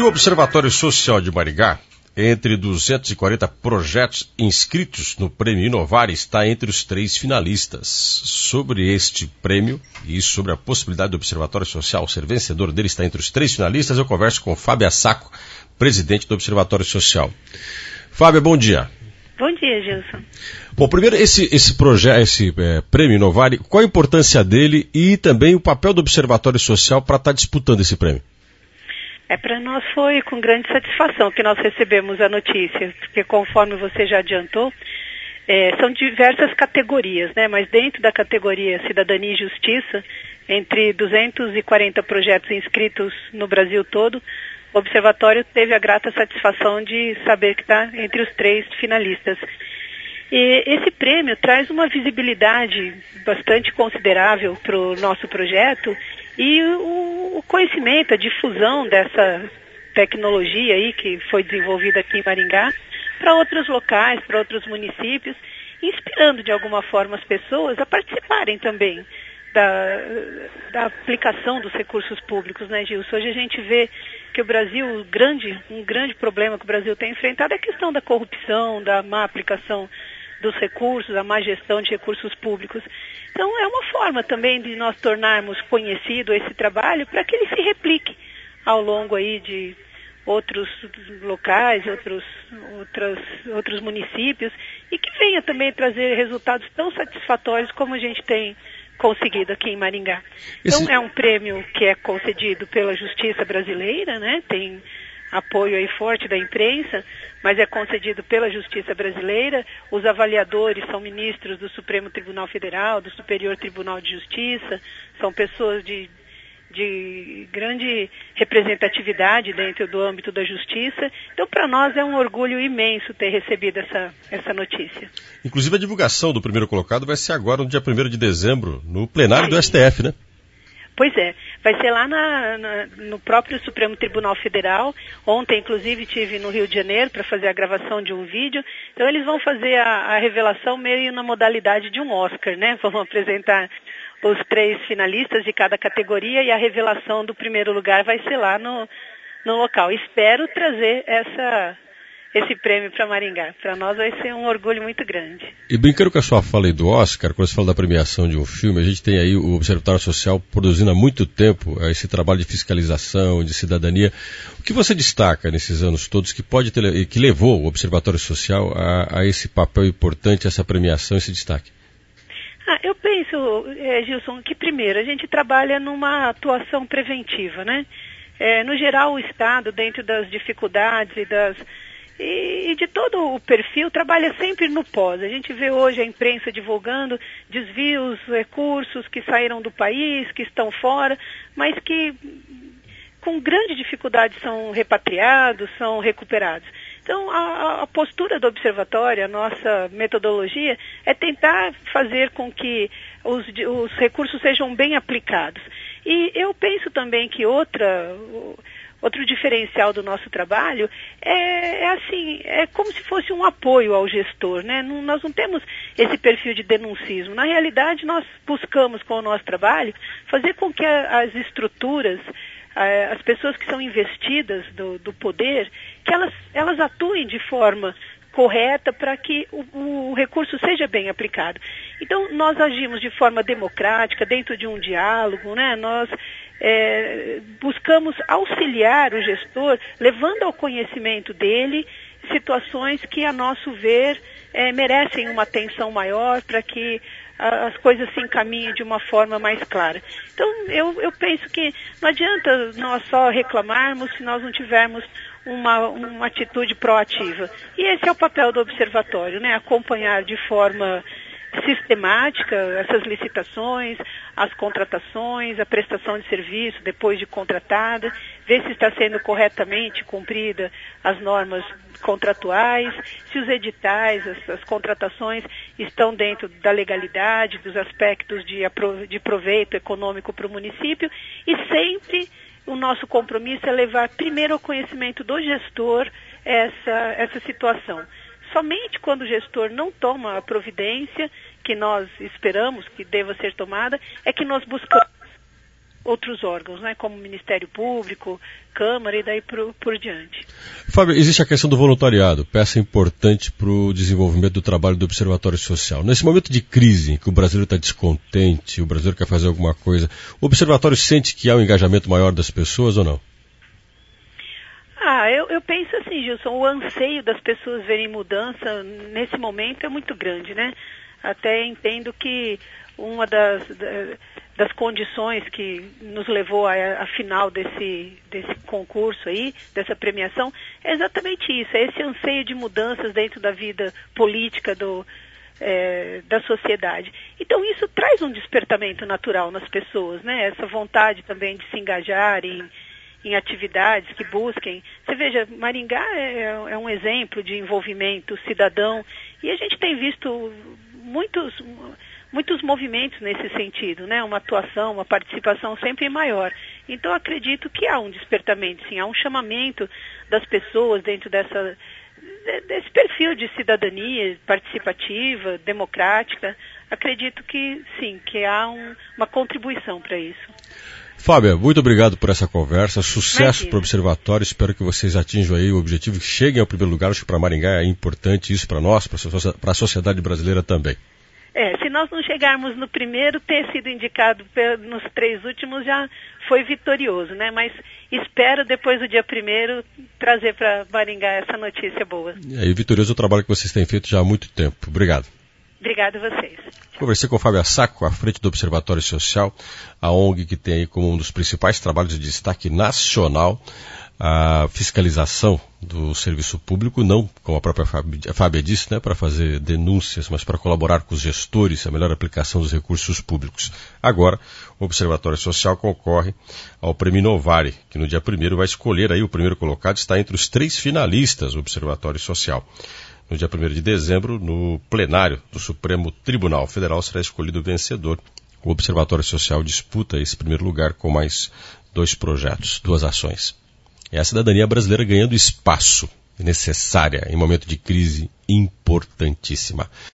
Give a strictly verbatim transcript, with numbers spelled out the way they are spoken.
O Observatório Social de Maringá, entre duzentos e quarenta projetos inscritos no Prêmio Inovar, está entre os três finalistas. Sobre este prêmio e sobre a possibilidade do Observatório Social ser vencedor dele, está entre os três finalistas, eu converso com Fábia Sacco, presidente do Observatório Social. Fábia, bom dia. Bom dia, Gilson. Bom, primeiro, esse, esse projeto, esse é, Prêmio Inovar, qual a importância dele e também o papel do Observatório Social para estar disputando esse prêmio? É, para nós foi com grande satisfação que nós recebemos a notícia, porque conforme você já adiantou, é, são diversas categorias, né? Mas dentro da categoria Cidadania e Justiça, entre duzentos e quarenta projetos inscritos no Brasil todo, o Observatório teve a grata satisfação de saber que está entre os três finalistas. E esse prêmio traz uma visibilidade bastante considerável para o nosso projeto e o, o conhecimento, a difusão dessa tecnologia aí que foi desenvolvida aqui em Maringá para outros locais, para outros municípios, inspirando de alguma forma as pessoas a participarem também da, da aplicação dos recursos públicos, né, Gilson? Hoje a gente vê que o Brasil, o grande, um grande problema que o Brasil tem enfrentado é a questão da corrupção, da má aplicação dos recursos, a má gestão de recursos públicos. Então é uma forma também de nós tornarmos conhecido esse trabalho para que ele se replique ao longo aí de outros locais, outros, outras, outros municípios e que venha também trazer resultados tão satisfatórios como a gente tem conseguido aqui em Maringá. Então Esse... é um prêmio que é concedido pela Justiça Brasileira, né? Tem apoio aí forte da imprensa, mas é concedido pela Justiça Brasileira. Os avaliadores são ministros do Supremo Tribunal Federal, do Superior Tribunal de Justiça, são pessoas de, de grande representatividade dentro do âmbito da justiça. Então, para nós é um orgulho imenso ter recebido essa, essa notícia. Inclusive, a divulgação do primeiro colocado vai ser agora, no dia primeiro de dezembro, no plenário Sim. do S T F, né? Pois é, vai ser lá na, na, no próprio Supremo Tribunal Federal. Ontem, inclusive, estive no Rio de Janeiro para fazer a gravação de um vídeo. Então, eles vão fazer a, a revelação meio na modalidade de um Oscar, né? Vão apresentar os três finalistas de cada categoria e a revelação do primeiro lugar vai ser lá no, no local. Espero trazer essa... esse prêmio para Maringá. Para nós vai ser um orgulho muito grande. E brincando com a sua fala aí do Oscar, quando você fala da premiação de um filme, a gente tem aí o Observatório Social produzindo há muito tempo esse trabalho de fiscalização, de cidadania. O que você destaca nesses anos todos que pode ter, que levou o Observatório Social a, a esse papel importante, essa premiação, esse destaque? Ah, eu penso, é, Gilson, que primeiro a gente trabalha numa atuação preventiva, né? É, no geral, o Estado, dentro das dificuldades e das E de todo o perfil, trabalha sempre no pós. A gente vê hoje a imprensa divulgando desvios, recursos que saíram do país, que estão fora, mas que com grande dificuldade são repatriados, são recuperados. Então, a, a postura do observatório, a nossa metodologia, é tentar fazer com que os, os recursos sejam bem aplicados. E eu penso também que outra... Outro diferencial do nosso trabalho é, é assim, é como se fosse um apoio ao gestor, né? Não, nós não temos esse perfil de denuncismo. Na realidade, nós buscamos com o nosso trabalho fazer com que a, as estruturas, a, as pessoas que são investidas do, do poder, que elas, elas atuem de forma correta para que o, o recurso seja bem aplicado. Então, nós agimos de forma democrática, dentro de um diálogo, né? Nós é, buscamos auxiliar o gestor, levando ao conhecimento dele situações que, a nosso ver, é, merecem uma atenção maior para que a, as coisas se encaminhem de uma forma mais clara. Então, eu, eu penso que não adianta nós só reclamarmos se nós não tivermos Uma, uma atitude proativa. E esse é o papel do observatório, né? Acompanhar de forma sistemática essas licitações, as contratações, a prestação de serviço depois de contratada, ver se está sendo corretamente cumprida as normas contratuais, se os editais, as, as contratações estão dentro da legalidade, dos aspectos de, de proveito econômico para o município, e sempre o nosso compromisso é levar primeiro ao conhecimento do gestor essa, essa situação. Somente quando o gestor não toma a providência que nós esperamos que deva ser tomada, é que nós buscamos outros órgãos, né, como Ministério Público, Câmara e daí por, por diante. Fábio, existe a questão do voluntariado, peça importante para o desenvolvimento do trabalho do Observatório Social. Nesse momento de crise, em que o brasileiro está descontente, o brasileiro quer fazer alguma coisa, o Observatório sente que há um engajamento maior das pessoas ou não? Ah, eu, eu penso assim, Gilson, o anseio das pessoas verem mudança nesse momento é muito grande, né? Até entendo que uma das, das condições que nos levou à final desse, desse concurso aí, dessa premiação, é exatamente isso, é esse anseio de mudanças dentro da vida política do, é, da sociedade. Então isso traz um despertamento natural nas pessoas, né? Essa vontade também de se engajar em, em atividades que busquem. Você veja, Maringá é, é um exemplo de envolvimento cidadão e a gente tem visto muitos... muitos movimentos nesse sentido, né? Uma atuação, uma participação sempre maior. Então, acredito que há um despertamento, sim, há um chamamento das pessoas dentro dessa, desse perfil de cidadania participativa, democrática. Acredito que, sim, que há um, uma contribuição para isso. Fábia, muito obrigado por essa conversa, sucesso para o Observatório, espero que vocês atinjam aí o objetivo, que cheguem ao primeiro lugar, acho que para Maringá é importante isso para nós, para a sociedade brasileira também. É, se nós não chegarmos no primeiro, ter sido indicado nos três últimos já foi vitorioso, né? Mas espero depois do dia primeiro trazer para Maringá essa notícia boa. É, e vitorioso é o trabalho que vocês têm feito já há muito tempo. Obrigado. Obrigado a vocês. Conversei com o Fábio Assaco, à frente do Observatório Social, a O N G que tem aí como um dos principais trabalhos de destaque nacional a fiscalização do serviço público, não, como a própria Fábia disse, né, para fazer denúncias, mas para colaborar com os gestores, a melhor aplicação dos recursos públicos. Agora, o Observatório Social concorre ao Prêmio Novari, que no dia primeiro vai escolher aí o primeiro colocado, está entre os três finalistas do Observatório Social. No dia primeiro de dezembro, no plenário do Supremo Tribunal Federal, será escolhido o vencedor. O Observatório Social disputa esse primeiro lugar com mais dois projetos, duas ações. É a cidadania brasileira ganhando espaço necessária em momento de crise importantíssima.